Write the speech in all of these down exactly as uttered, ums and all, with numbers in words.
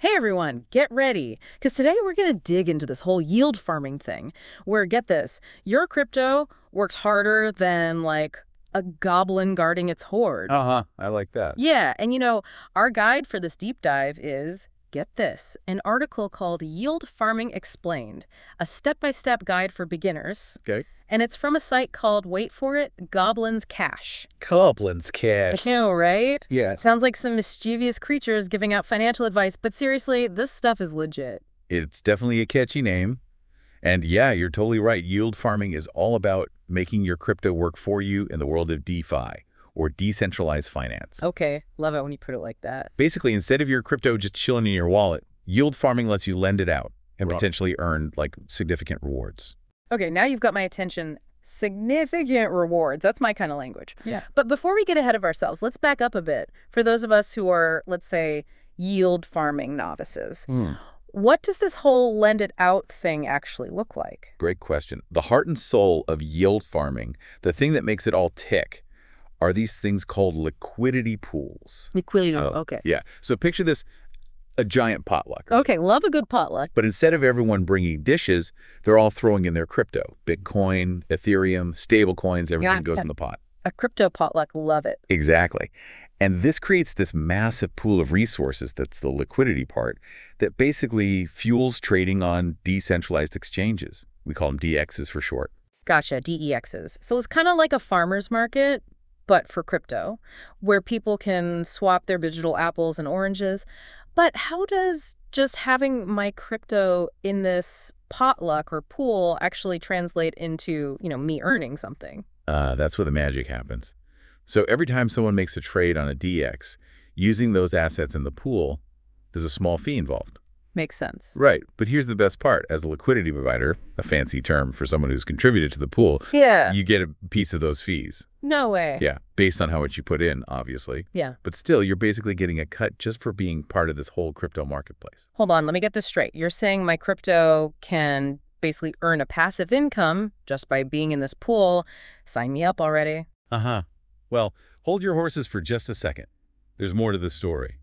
Hey everyone, get ready, because today we're going to dig into this whole yield farming thing, where, get this, your crypto works harder than, like, a goblin guarding its hoard. Uh-huh. I like that. Yeah, and you know, our guide for this deep dive is, get this, an article called Yield Farming Explained, a step-by-step guide for beginners. Okay. And it's from a site called, wait for it, Goblin's Cash. Goblin's I Cash. know, right? Yeah. Sounds like some mischievous creatures giving out financial advice, but seriously, this stuff is legit. It's definitely a catchy name. And yeah, you're totally right. Yield farming is all about making your crypto work for you in the world of DeFi, or decentralized finance. Okay, love it when you put it like that. Basically, instead of your crypto just chilling in your wallet, yield farming lets you lend it out and Right. potentially earn like significant rewards. Okay, now you've got my attention. Significant rewards. That's my kind of language. Yeah. But before we get ahead of ourselves, let's back up a bit. For those of us who are, let's say, yield farming novices, what does this whole lend it out thing actually look like? Great question. The heart and soul of yield farming, the thing that makes it all tick, are these things called liquidity pools. Liquidity. Oh, Okay. Yeah. So picture this, a giant potluck. Okay, love a good potluck. But instead of everyone bringing dishes, they're all throwing in their crypto. Bitcoin, Ethereum, stable coins, everything Yeah. goes in the pot. A crypto potluck, love it. Exactly. And this creates this massive pool of resources, that's the liquidity part, that basically fuels trading on decentralized exchanges. We call them D Xs for short. Gotcha, D E Xs. So it's kind of like a farmer's market, but for crypto, where people can swap their digital apples and oranges. But how does just having my crypto in this potluck or pool actually translate into, you know, me earning something? Uh, that's where the magic happens. So every time someone makes a trade on a D X, using those assets in the pool, there's a small fee involved. Makes sense. Right. But here's the best part. As a liquidity provider, a fancy term for someone who's contributed to the pool, Yeah. you get a piece of those fees. No way. Yeah, based on how much you put in, obviously. Yeah. But still, you're basically getting a cut just for being part of this whole crypto marketplace. Hold on, let me get this straight. You're saying my crypto can basically earn a passive income just by being in this pool. Sign me up already. Uh-huh. Well, hold your horses for just a second. There's more to the story.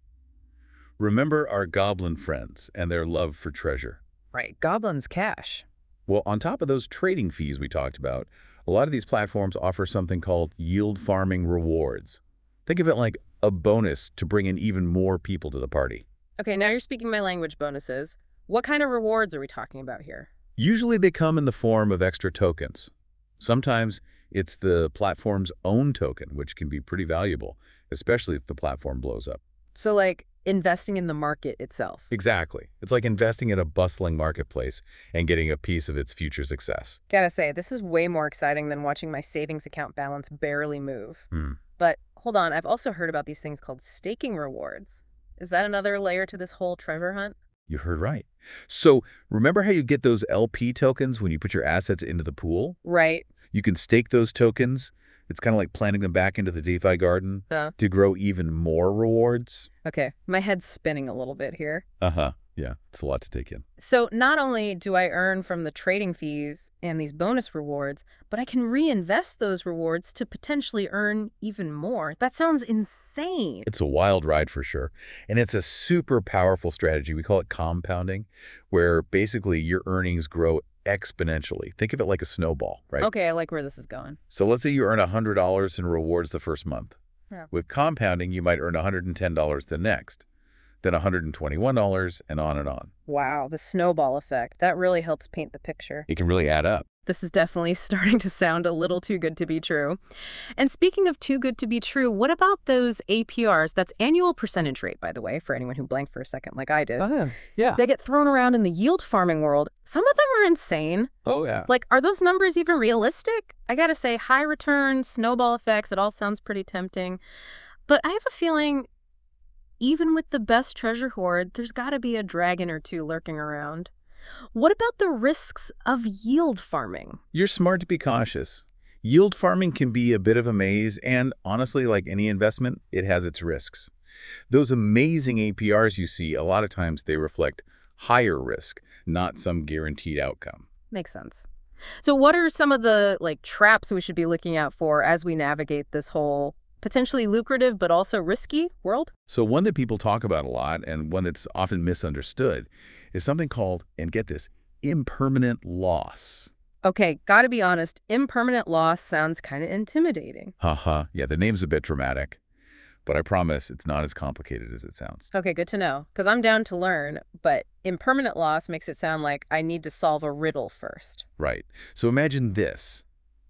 Remember our goblin friends and their love for treasure. Right. Goblin's Cash. Well, on top of those trading fees we talked about, a lot of these platforms offer something called yield farming rewards. Think of it like a bonus to bring in even more people to the party. Okay, now you're speaking my language, bonuses. What kind of rewards are we talking about here? Usually they come in the form of extra tokens. Sometimes it's the platform's own token, which can be pretty valuable, especially if the platform blows up. So, like, investing in the market itself. Exactly. It's like investing in a bustling marketplace and getting a piece of its future success. Gotta say, this is way more exciting than watching my savings account balance barely move. Hmm. But hold on, I've also heard about these things called staking rewards. Is that another layer to this whole treasure hunt? You heard right. So remember how you get those L P tokens when you put your assets into the pool? Right. You can stake those tokens. It's kind of like planting them back into the DeFi garden Uh, to grow even more rewards. okay, my head's spinning a little bit here. Uh-huh. Yeah, it's a lot to take in. So not only do I earn from the trading fees and these bonus rewards, but I can reinvest those rewards to potentially earn even more. That sounds insane. It's a wild ride for sure. And it's a super powerful strategy. We call it compounding, where basically your earnings grow exponentially. Think of it like a snowball, right? Okay, I like where this is going. So let's say you earn one hundred dollars in rewards the first month. Yeah. With compounding, you might earn one hundred ten dollars the next, then one hundred twenty-one dollars, and on and on. Wow, the snowball effect. That really helps paint the picture. It can really add up. This is definitely starting to sound a little too good to be true. And speaking of too good to be true, what about those A P Rs? That's annual percentage rate, by the way, for anyone who blanked for a second like I did. Oh, yeah. They get thrown around in the yield farming world. Some of them are insane. Oh, yeah. Like, are those numbers even realistic? I gotta say, high returns, snowball effects, it all sounds pretty tempting. But I have a feeling, even with the best treasure hoard, there's gotta be a dragon or two lurking around. What about the risks of yield farming? You're smart to be cautious. Yield farming can be a bit of a maze, and honestly, like any investment, it has its risks. Those amazing A P Rs you see, a lot of times they reflect higher risk, not some guaranteed outcome. Makes sense. So what are some of the, like, traps we should be looking out for as we navigate this whole potentially lucrative but also risky world? So one that people talk about a lot and one that's often misunderstood is something called, and get this, impermanent loss. Okay, gotta be honest, impermanent loss sounds kind of intimidating. Haha, yeah, the name's a bit dramatic, but I promise it's not as complicated as it sounds. Okay, good to know, because I'm down to learn, but impermanent loss makes it sound like I need to solve a riddle first. Right. So imagine this.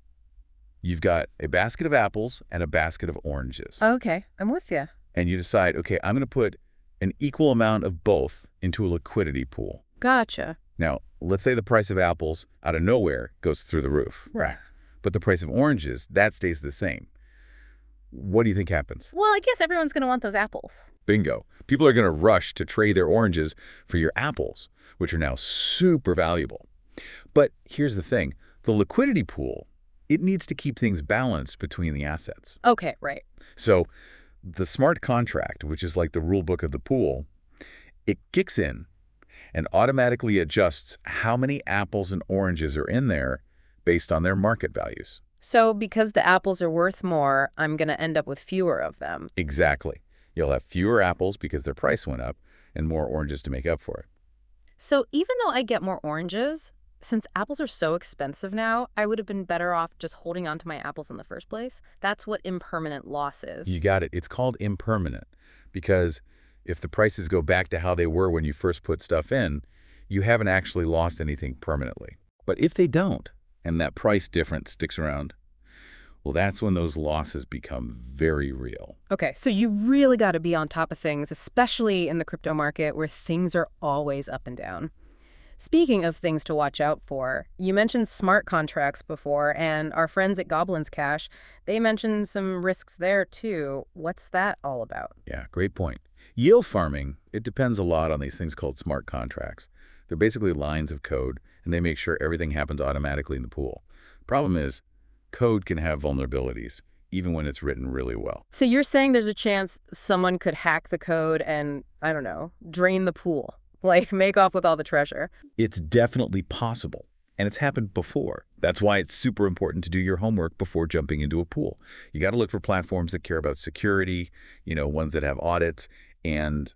You've got a basket of apples and a basket of oranges. Okay, I'm with you. And you decide, okay, I'm going to put an equal amount of both into a liquidity pool. Gotcha. Now, let's say the price of apples out of nowhere goes through the roof. Right. But the price of oranges, that stays the same. What do you think happens? Well, I guess everyone's going to want those apples. Bingo. People are going to rush to trade their oranges for your apples, which are now super valuable. But here's the thing. The liquidity pool, it needs to keep things balanced between the assets. Okay, right. So the smart contract, which is like the rule book of the pool, it kicks in and automatically adjusts how many apples and oranges are in there based on their market values. So because the apples are worth more, I'm going to end up with fewer of them. Exactly. You'll have fewer apples because their price went up and more oranges to make up for it. So even though I get more oranges, since apples are so expensive now, I would have been better off just holding on to my apples in the first place. That's what impermanent loss is. You got it. It's called impermanent because if the prices go back to how they were when you first put stuff in, you haven't actually lost anything permanently. But if they don't, and that price difference sticks around, well, that's when those losses become very real. Okay, so you really got to be on top of things, especially in the crypto market where things are always up and down. Speaking of things to watch out for, you mentioned smart contracts before, and our friends at Goblins Cash, they mentioned some risks there too. What's that all about? Yeah, great point. Yield farming, it depends a lot on these things called smart contracts. They're basically lines of code, and they make sure everything happens automatically in the pool. Problem is, code can have vulnerabilities, even when it's written really well. So you're saying there's a chance someone could hack the code and, I don't know, drain the pool, like make off with all the treasure? It's definitely possible, and it's happened before. That's why it's super important to do your homework before jumping into a pool. You got to look for platforms that care about security, you know, ones that have audits, and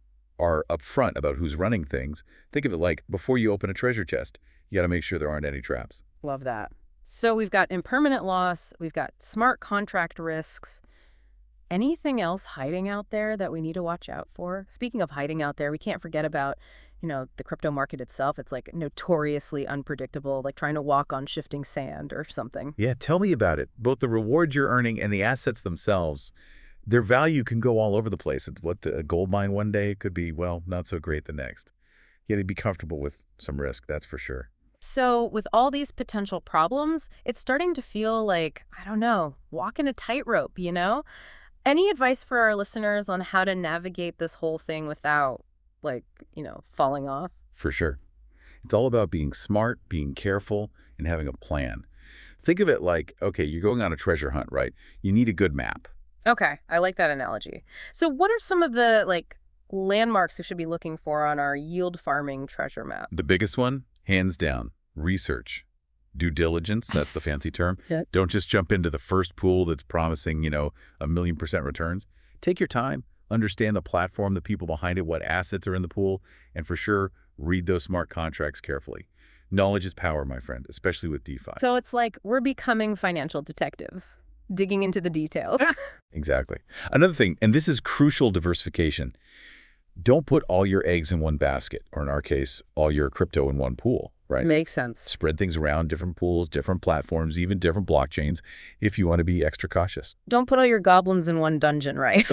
are upfront about who's running things. Think of it like before you open a treasure chest, you got to make sure there aren't any traps. Love that. So we've got impermanent loss, we've got smart contract risks. Anything else hiding out there that we need to watch out for? Speaking of hiding out there, we can't forget about, you know, the crypto market itself. It's like notoriously unpredictable, like trying to walk on shifting sand or something. Yeah, tell me about it. Both the rewards you're earning and the assets themselves, their value can go all over the place. It's what a gold mine one day could be, well, not so great the next. You got to be comfortable with some risk, that's for sure. So with all these potential problems, it's starting to feel like, I don't know, walking a tightrope, you know? Any advice for our listeners on how to navigate this whole thing without, like, you know, falling off? For sure. It's all about being smart, being careful, and having a plan. Think of it like, okay, you're going on a treasure hunt, right? You need a good map. Okay, I like that analogy. So what are some of the, like, landmarks we should be looking for on our yield farming treasure map? The biggest one, hands down, research. Due diligence, that's the fancy term. Yeah. Don't just jump into the first pool that's promising, you know, a million percent returns. Take your time, understand the platform, the people behind it, what assets are in the pool, and for sure, read those smart contracts carefully. Knowledge is power, my friend, especially with DeFi. So it's like we're becoming financial detectives, digging into the details. Exactly. Another thing, and this is crucial diversification, don't put all your eggs in one basket, or in our case, all your crypto in one pool, right? Makes sense. Spread things around, different pools, different platforms, even different blockchains, if you want to be extra cautious. Don't put all your goblins in one dungeon, right?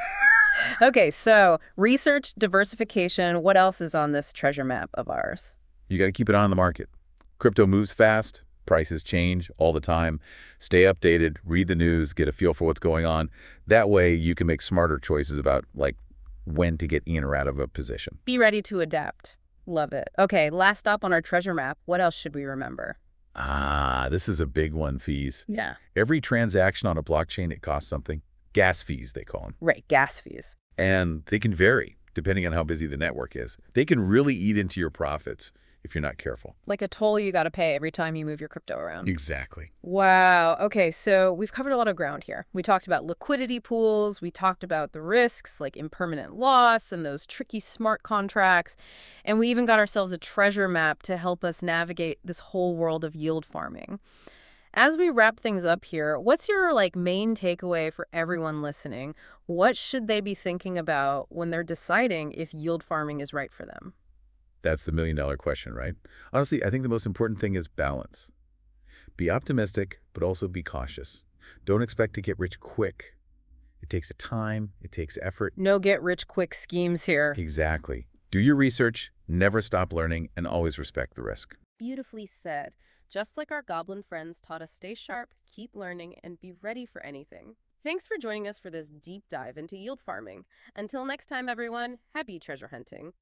Okay, so research, diversification, what else is on this treasure map of ours? You got to keep it on the market. Crypto moves fast, prices change all the time. Stay updated, read the news, get a feel for what's going on. That way you can make smarter choices about, like, when to get in or out of a position. Be ready to adapt. Love it. Okay, last stop on our treasure map. What else should we remember? Ah, this is a big one, fees. Yeah. Every transaction on a blockchain, it costs something. Gas fees, they call them. Right, gas fees. And they can vary. depending on how busy the network is. They can really eat into your profits if you're not careful. Like a toll you got to pay every time you move your crypto around. Exactly. Wow. Okay, so we've covered a lot of ground here. We talked about liquidity pools. We talked about the risks like impermanent loss and those tricky smart contracts. And we even got ourselves a treasure map to help us navigate this whole world of yield farming. As we wrap things up here, what's your like main takeaway for everyone listening? What should they be thinking about when they're deciding if yield farming is right for them? That's the million dollar question, right? Honestly, I think the most important thing is balance. Be optimistic, but also be cautious. Don't expect to get rich quick. It takes time, it takes effort. No get rich quick schemes here. Exactly. Do your research, never stop learning, and always respect the risk. Beautifully said. Just like our goblin friends taught us, stay sharp, keep learning, and be ready for anything. Thanks for joining us for this deep dive into yield farming. Until next time, everyone, happy treasure hunting.